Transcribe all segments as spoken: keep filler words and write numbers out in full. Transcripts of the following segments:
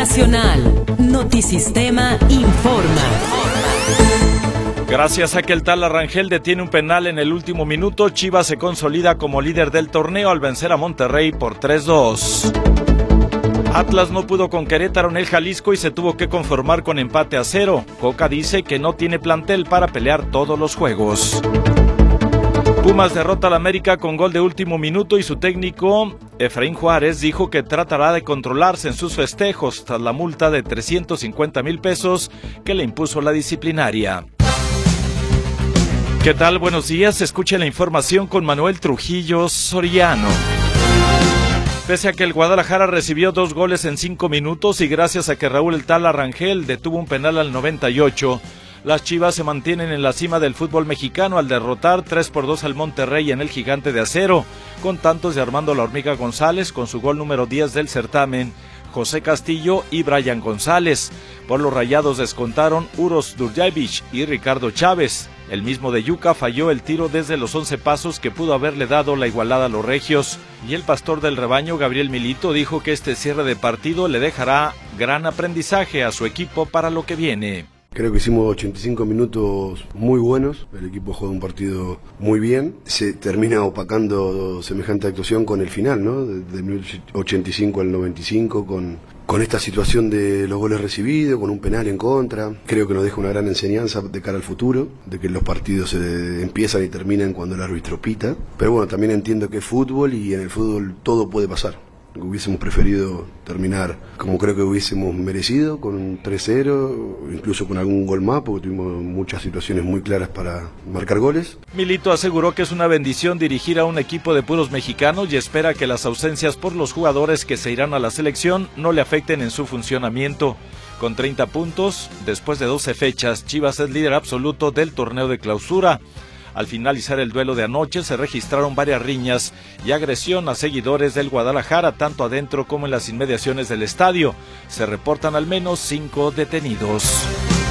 Nacional. Notisistema informa. Gracias a que el Tala Rangel detiene un penal en el último minuto, Chivas se consolida como líder del torneo al vencer a Monterrey por tres dos. Atlas no pudo con Querétaro en el Jalisco y se tuvo que conformar con empate a cero. Coca dice que no tiene plantel para pelear todos los juegos. Pumas derrota al América con gol de último minuto y su técnico, Efraín Juárez, dijo que tratará de controlarse en sus festejos tras la multa de trescientos cincuenta mil pesos que le impuso la disciplinaria. ¿Qué tal? Buenos días. Escuche la información con Manuel Trujillo Soriano. Pese a que el Guadalajara recibió dos goles en cinco minutos y gracias a que Raúl El Tala Rangel detuvo un penal al noventa y ocho, las Chivas se mantienen en la cima del fútbol mexicano al derrotar tres por dos al Monterrey en el Gigante de Acero, con tantos de Armando La Hormiga González con su gol número diez del certamen, José Castillo y Brian González. Por los Rayados descontaron Uros Durjaivic y Ricardo Chávez. El mismo de Yuca falló el tiro desde los once pasos que pudo haberle dado la igualada a los regios. Y el pastor del rebaño, Gabriel Milito, dijo que este cierre de partido le dejará gran aprendizaje a su equipo para lo que viene. Creo que hicimos ochenta y cinco minutos muy buenos, el equipo juega un partido muy bien, se termina opacando semejante actuación con el final, ¿no? Del ochenta y cinco al noventa y cinco, con, con esta situación de los goles recibidos, con un penal en contra. Creo que nos deja una gran enseñanza de cara al futuro, de que los partidos se empiezan y terminan cuando el árbitro pita. Pero bueno, también entiendo que es fútbol y en el fútbol todo puede pasar. Hubiésemos preferido terminar como creo que hubiésemos merecido, con un tres cero, incluso con algún gol más, porque tuvimos muchas situaciones muy claras para marcar goles. Milito aseguró que es una bendición dirigir a un equipo de puros mexicanos y espera que las ausencias por los jugadores que se irán a la selección no le afecten en su funcionamiento. Con treinta puntos, después de doce fechas, Chivas es líder absoluto del torneo de clausura. Al finalizar el duelo de anoche se registraron varias riñas y agresión a seguidores del Guadalajara, tanto adentro como en las inmediaciones del estadio. Se reportan al menos cinco detenidos.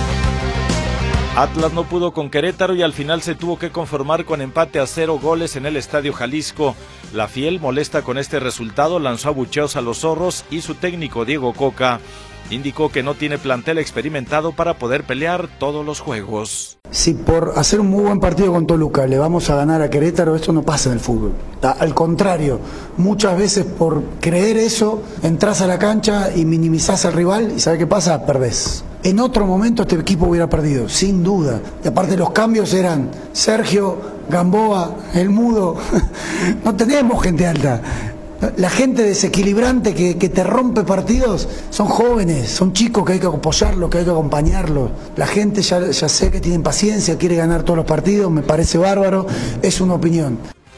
Atlas no pudo con Querétaro y al final se tuvo que conformar con empate a cero goles en el Estadio Jalisco. La Fiel, molesta con este resultado, lanzó abucheos a los zorros y su técnico Diego Coca indicó que no tiene plantel experimentado para poder pelear todos los juegos. Si por hacer un muy buen partido con Toluca le vamos a ganar a Querétaro, esto no pasa en el fútbol. Al contrario, muchas veces por creer eso, entras a la cancha y minimizás al rival y ¿sabes qué pasa? Perdés. En otro momento este equipo hubiera perdido, sin duda. Y aparte los cambios eran Sergio, Gamboa, El Mudo. No tenemos gente alta. La gente desequilibrante que, que te rompe partidos son jóvenes, son chicos que hay que apoyarlos, que hay que acompañarlos. La gente ya, ya sé que tienen paciencia, quiere ganar todos los partidos, me parece bárbaro, es una opinión.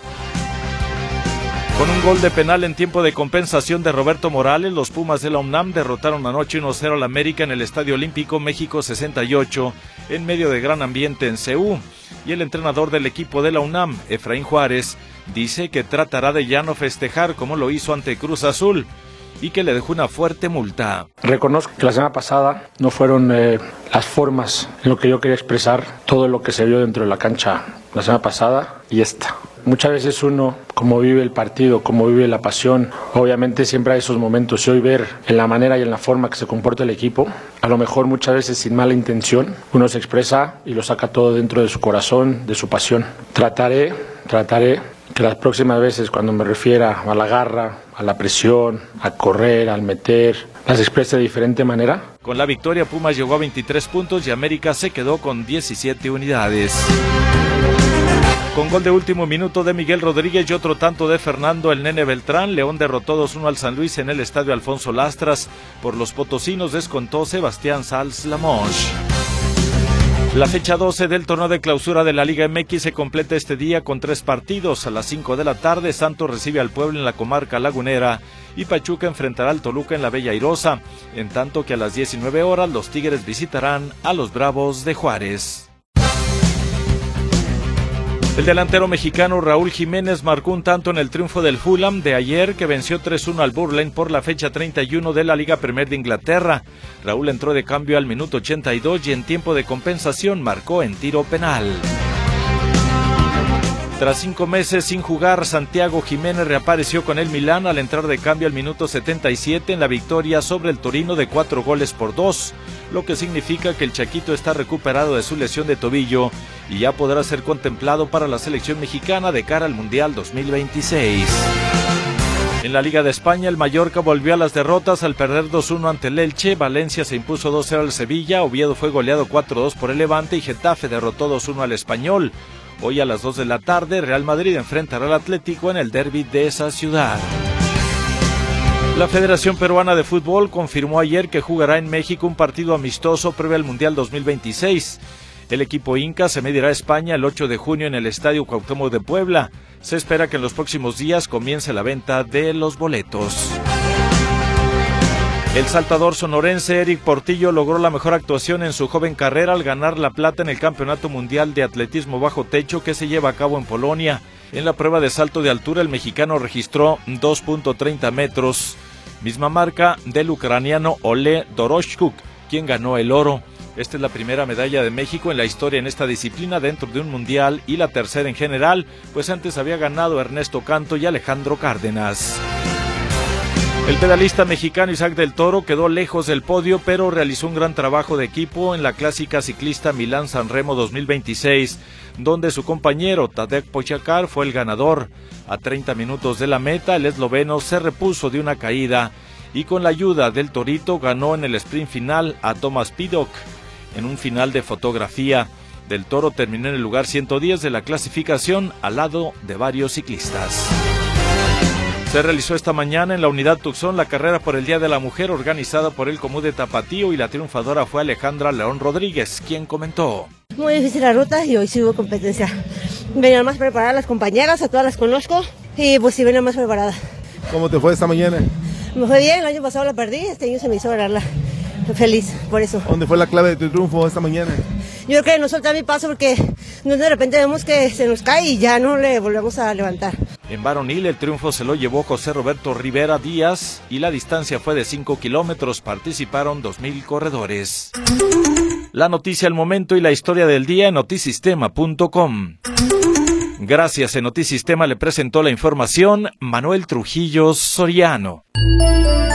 Con un gol de penal en tiempo de compensación de Roberto Morales, los Pumas de la UNAM derrotaron anoche uno cero al América en el Estadio Olímpico México sesenta y ocho, en medio de gran ambiente en C U. Y el entrenador del equipo de la UNAM, Efraín Juárez, dice que tratará de ya no festejar como lo hizo ante Cruz Azul y que le dejó una fuerte multa. Reconozco que la semana pasada no fueron eh, las formas en lo que yo quería expresar todo lo que se vio dentro de la cancha la semana pasada y esta. Muchas veces uno, como vive el partido, como vive la pasión, obviamente siempre hay esos momentos y hoy ver en la manera y en la forma que se comporta el equipo, a lo mejor muchas veces sin mala intención, uno se expresa y lo saca todo dentro de su corazón, de su pasión. Trataré, trataré que las próximas veces cuando me refiera a la garra, a la presión, a correr, al meter, las exprese de diferente manera. Con la victoria Pumas llegó a veintitrés puntos y América se quedó con diecisiete unidades. Con gol de último minuto de Miguel Rodríguez y otro tanto de Fernando el Nene Beltrán, León derrotó dos uno al San Luis en el Estadio Alfonso Lastras. Por los potosinos descontó Sebastián Sals Lamoche. La fecha doce del torneo de clausura de la Liga M X se completa este día con tres partidos. A las cinco de la tarde, Santos recibe al Puebla en la comarca lagunera y Pachuca enfrentará al Toluca en la Bella Airosa, en tanto que a las diecinueve horas los Tigres visitarán a los Bravos de Juárez. El delantero mexicano Raúl Jiménez marcó un tanto en el triunfo del Fulham de ayer, que venció tres uno al Burnley por la fecha treinta y uno de la Liga Premier de Inglaterra. Raúl entró de cambio al minuto ochenta y dos y en tiempo de compensación marcó en tiro penal. Tras cinco meses sin jugar, Santiago Jiménez reapareció con el Milán al entrar de cambio al minuto setenta y siete en la victoria sobre el Torino de cuatro goles por dos, lo que significa que el Chaquito está recuperado de su lesión de tobillo y ya podrá ser contemplado para la selección mexicana de cara al Mundial dos mil veintiséis. En la Liga de España, el Mallorca volvió a las derrotas al perder dos uno ante el Elche, Valencia se impuso dos cero al Sevilla, Oviedo fue goleado cuatro dos por el Levante y Getafe derrotó dos uno al Español. Hoy a las dos de la tarde, Real Madrid enfrentará al Atlético en el derbi de esa ciudad. La Federación Peruana de Fútbol confirmó ayer que jugará en México un partido amistoso previo al Mundial dos mil veintiséis. El equipo Inca se medirá a España el ocho de junio en el Estadio Cuauhtémoc de Puebla. Se espera que en los próximos días comience la venta de los boletos. El saltador sonorense Eric Portillo logró la mejor actuación en su joven carrera al ganar la plata en el Campeonato Mundial de Atletismo Bajo Techo que se lleva a cabo en Polonia. En la prueba de salto de altura, el mexicano registró dos punto treinta metros, misma marca del ucraniano Ole Doroshchuk, quien ganó el oro. Esta es la primera medalla de México en la historia en esta disciplina dentro de un mundial y la tercera en general, pues antes había ganado Ernesto Canto y Alejandro Cárdenas. El pedalista mexicano Isaac del Toro quedó lejos del podio, pero realizó un gran trabajo de equipo en la clásica ciclista Milán-San Remo dos mil veintiséis, donde su compañero Tadej Pogačar fue el ganador. A treinta minutos de la meta, el esloveno se repuso de una caída y con la ayuda del Torito ganó en el sprint final a Tomas Pidcock. En un final de fotografía, Del Toro terminó en el lugar ciento diez de la clasificación al lado de varios ciclistas. Se realizó esta mañana en la unidad Tucson la carrera por el Día de la Mujer organizada por el Comú de Tapatío y la triunfadora fue Alejandra León Rodríguez, quien comentó. Muy difícil la ruta y hoy sí hubo competencia. Venían más preparadas las compañeras, a todas las conozco y pues sí venían más preparadas. ¿Cómo te fue esta mañana? Me fue bien, el año pasado la perdí, este año se me hizo ganarla. Feliz por eso. ¿Dónde fue la clave de tu triunfo esta mañana? Yo creo que no soltar mi paso porque de repente vemos que se nos cae y ya no le volvemos a levantar. En varonil el triunfo se lo llevó José Roberto Rivera Díaz y la distancia fue de cinco kilómetros, participaron dos mil corredores. La noticia al momento y la historia del día en notisistema punto com. Gracias, en Notisistema le presentó la información Manuel Trujillo Soriano.